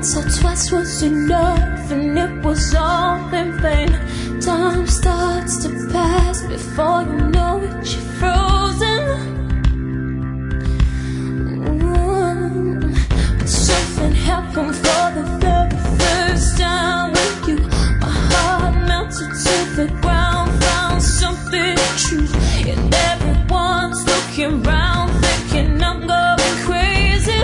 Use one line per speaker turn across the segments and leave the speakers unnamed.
once or twice was enough, and it was all in vain. Time starts to pass before you know it, you're frozen. But something happened for the very first time with you. My heart melted to the ground, found something true, and everyone's looking round, thinking I'm going crazy.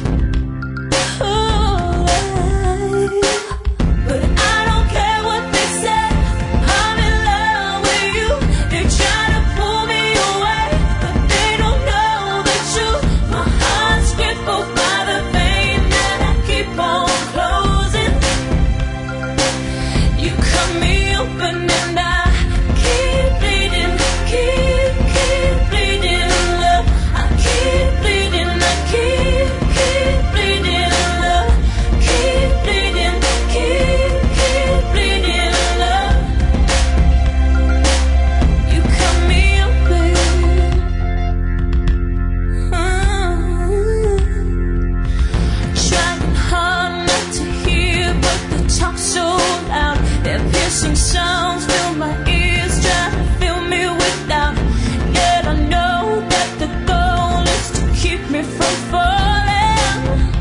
Sounds fill my ears, try to fill me with doubt. Yet I know that the goal is to keep me from falling.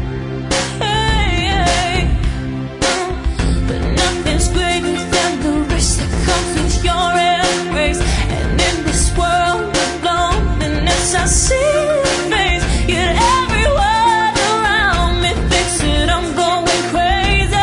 But nothing's greater than the risk that comes with your embrace. And in this world of loneliness, I see your face. Yet everyone around me thinks that I'm going crazy.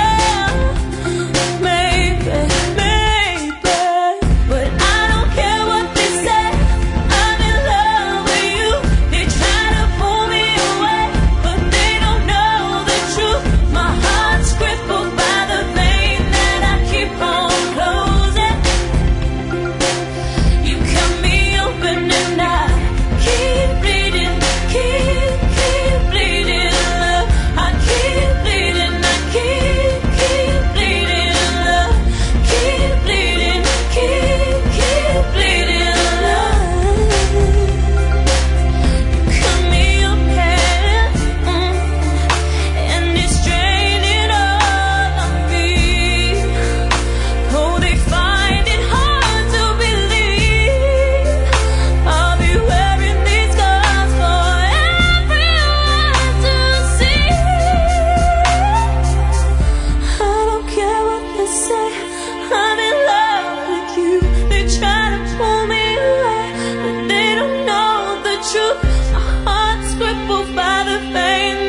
My heart's crippled by the pain